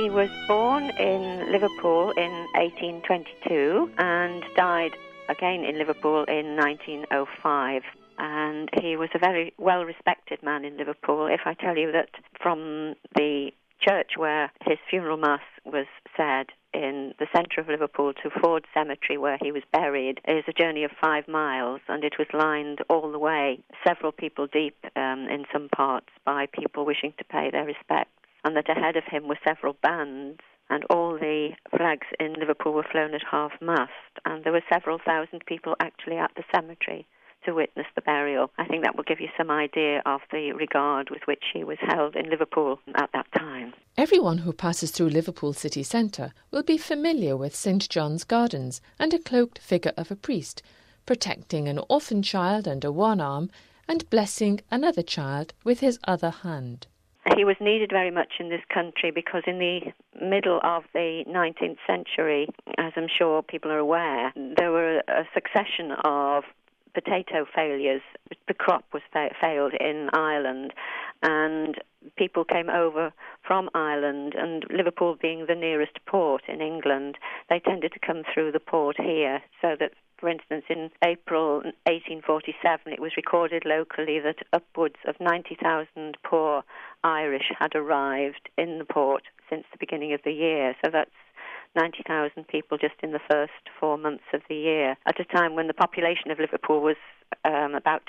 He was born in Liverpool in 1822 and died again in Liverpool in 1905. And he was a very well-respected man in Liverpool. If I tell you that from the church where his funeral mass was said in the centre of Liverpool to Ford Cemetery where he was buried is a journey of 5 miles, and it was lined all the way, several people deep in some parts, by people wishing to pay their respects, and that ahead of him were several bands, and all the flags in Liverpool were flown at half-mast, and there were several thousand people actually at the cemetery to witness the burial. I think that will give you some idea of the regard with which he was held in Liverpool at that time. Everyone who passes through Liverpool city centre will be familiar with St John's Gardens and a cloaked figure of a priest, protecting an orphan child under one arm and blessing another child with his other hand. He was needed very much in this country because in the middle of the 19th century, as I'm sure people are aware, there were a succession of potato failures. The crop was failed in Ireland, and people came over from Ireland, and Liverpool being the nearest port in England, they tended to come through the port here, so that, for instance, in April 1847, it was recorded locally that upwards of 90,000 poor Irish had arrived in the port since the beginning of the year. So that's 90,000 people just in the first 4 months of the year, at a time when the population of Liverpool was about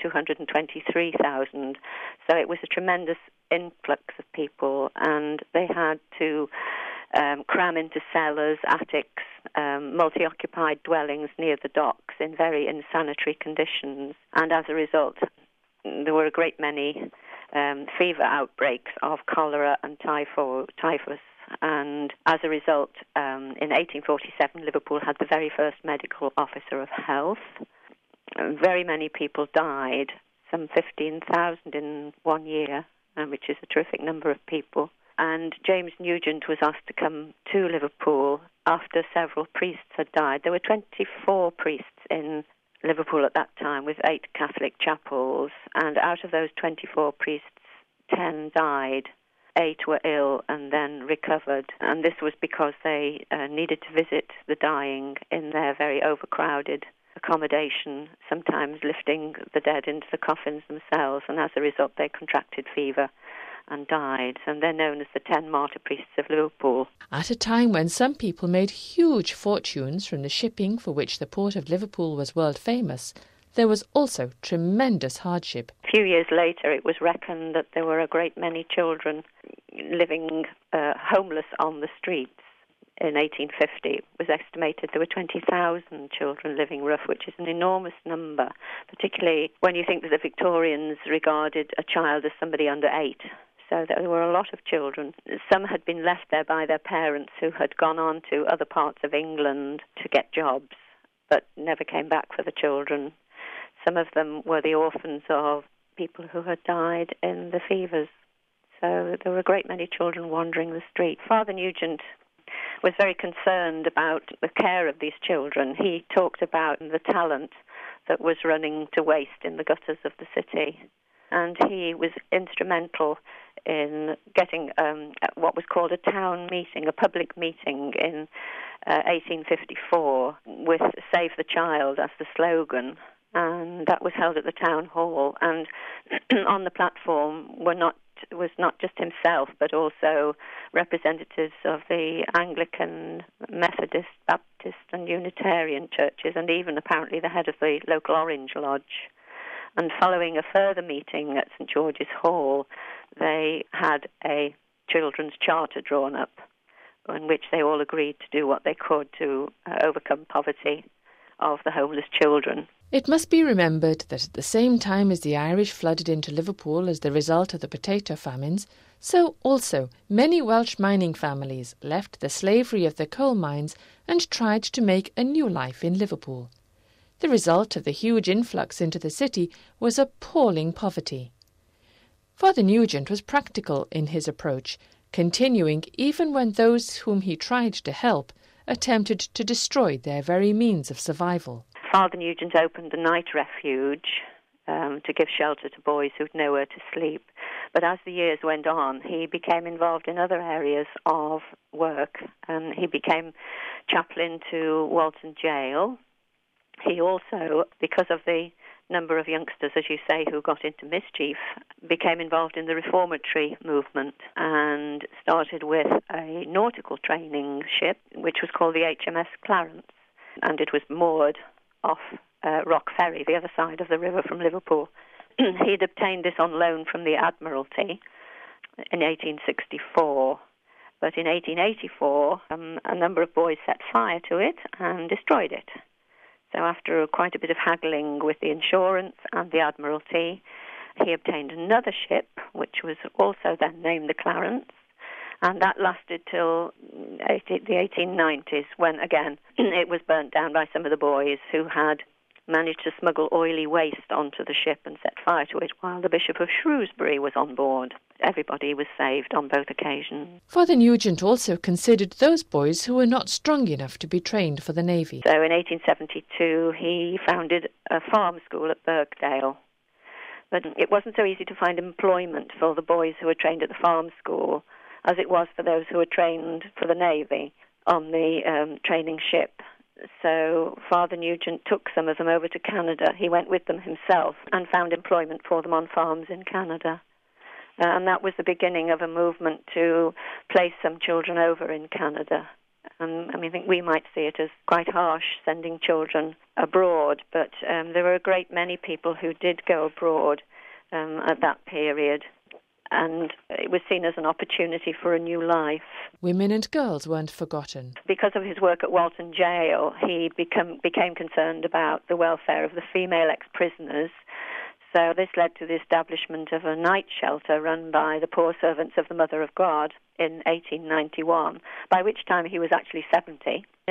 223,000. So it was a tremendous influx of people, and they had to cram into cellars, attics, multi-occupied dwellings near the docks in very insanitary conditions. And as a result, there were a great many fever outbreaks of cholera and typhus. And as a result, in 1847, Liverpool had the very first medical officer of health. Very many people died, some 15,000 in 1 year, which is a terrific number of people. And James Nugent was asked to come to Liverpool after several priests had died. There were 24 priests in Liverpool at that time, with 8 Catholic chapels. And out of those 24 priests, 10 died. 8 were ill and then recovered, and this was because they needed to visit the dying in their very overcrowded accommodation, sometimes lifting the dead into the coffins themselves, and as a result they contracted fever and died, and they're known as the 10 martyr priests of Liverpool. At a time when some people made huge fortunes from the shipping for which the port of Liverpool was world famous, there was also tremendous hardship. A few years later, it was reckoned that there were a great many children living homeless on the streets. In 1850, it was estimated there were 20,000 children living rough, which is an enormous number, particularly when you think that the Victorians regarded a child as somebody under 8. So there were a lot of children. Some had been left there by their parents who had gone on to other parts of England to get jobs, but never came back for the children. Some of them were the orphans of people who had died in the fevers. So there were a great many children wandering the street. Father Nugent was very concerned about the care of these children. He talked about the talent that was running to waste in the gutters of the city. And he was instrumental in getting what was called a town meeting, a public meeting in 1854 with Save the Child as the slogan. And that was held at the town hall. And on the platform was not just himself, but also representatives of the Anglican, Methodist, Baptist and Unitarian churches, and even apparently the head of the local Orange Lodge. And following a further meeting at St George's Hall, they had a children's charter drawn up in which they all agreed to do what they could to overcome poverty of the homeless children. It must be remembered that at the same time as the Irish flooded into Liverpool as the result of the potato famines, so also many Welsh mining families left the slavery of the coal mines and tried to make a new life in Liverpool. The result of the huge influx into the city was appalling poverty. Father Nugent was practical in his approach, continuing even when those whom he tried to help attempted to destroy their very means of survival. Father Nugent opened the night refuge to give shelter to boys who'd nowhere to sleep. But as the years went on, he became involved in other areas of work. He became chaplain to Walton Jail. He also, because of the number of youngsters, as you say, who got into mischief, became involved in the reformatory movement and started with a nautical training ship, which was called the HMS Clarence, and it was moored off Rock Ferry, the other side of the river from Liverpool. He'd obtained this on loan from the Admiralty in 1864, but in 1884 a number of boys set fire to it and destroyed it. So after quite a bit of haggling with the insurance and the Admiralty, he obtained another ship, which was also then named the Clarence, and that lasted till the 1890s, when again it was burnt down by some of the boys who had managed to smuggle oily waste onto the ship and set fire to it while the Bishop of Shrewsbury was on board. Everybody was saved on both occasions. Father Nugent also considered those boys who were not strong enough to be trained for the Navy. So in 1872 he founded a farm school at Birkdale. But it wasn't so easy to find employment for the boys who were trained at the farm school as it was for those who were trained for the Navy on the training ship. So Father Nugent took some of them over to Canada. He went with them himself and found employment for them on farms in Canada. And that was the beginning of a movement to place some children over in Canada. I think we might see it as quite harsh, sending children abroad, but there were a great many people who did go abroad at that period. And it was seen as an opportunity for a new life. Women and girls weren't forgotten. Because of his work at Walton Jail, he became concerned about the welfare of the female ex-prisoners. So this led to the establishment of a night shelter run by the Poor Servants of the Mother of God in 1891, by which time he was actually 70. In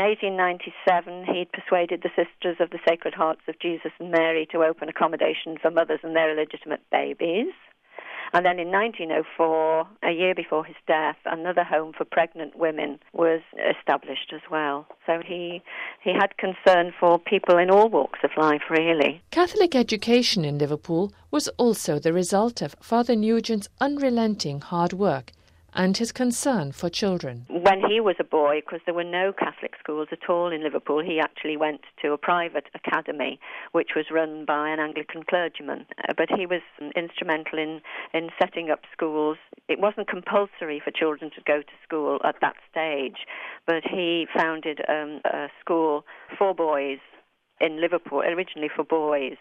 1897, he'd persuaded the Sisters of the Sacred Hearts of Jesus and Mary to open accommodation for mothers and their illegitimate babies. And then in 1904, a year before his death, another home for pregnant women was established as well. So he had concern for people in all walks of life, really. Catholic education in Liverpool was also the result of Father Nugent's unrelenting hard work and his concern for children. When he was a boy, because there were no Catholic schools at all in Liverpool, he actually went to a private academy which was run by an Anglican clergyman. But he was instrumental in setting up schools. It wasn't compulsory for children to go to school at that stage, but he founded a school for boys in Liverpool, originally for boys,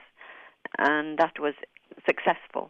and that was successful.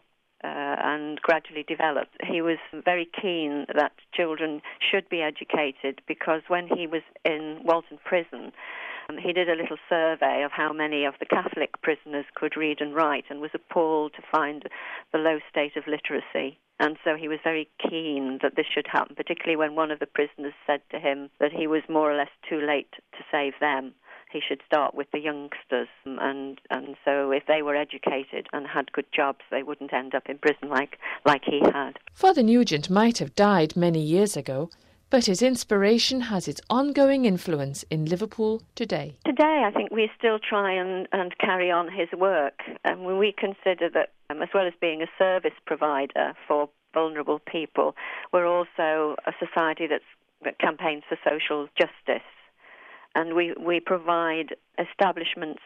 And gradually developed. He was very keen that children should be educated, because when he was in Walton Prison, he did a little survey of how many of the Catholic prisoners could read and write, and was appalled to find the low state of literacy. And so he was very keen that this should happen, particularly when one of the prisoners said to him that he was more or less too late to save them. He should start with the youngsters, and so if they were educated and had good jobs, they wouldn't end up in prison like he had. Father Nugent might have died many years ago, but his inspiration has its ongoing influence in Liverpool today. Today, I think we still try and carry on his work. We consider that, as well as being a service provider for vulnerable people, we're also a society that campaigns for social justice. And we provide establishments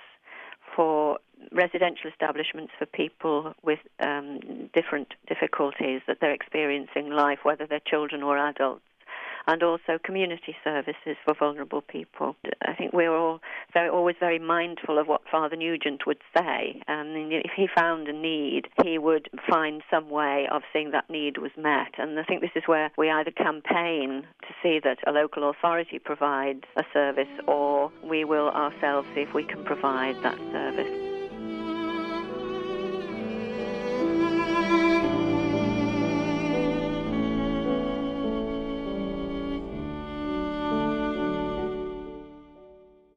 for residential establishments for people with different difficulties that they're experiencing in life, whether they're children or adults, and also community services for vulnerable people. I think we're all always very mindful of what Father Nugent would say. If he found a need, he would find some way of seeing that need was met. And I think this is where we either campaign to see that a local authority provides a service, or we will ourselves see if we can provide that service.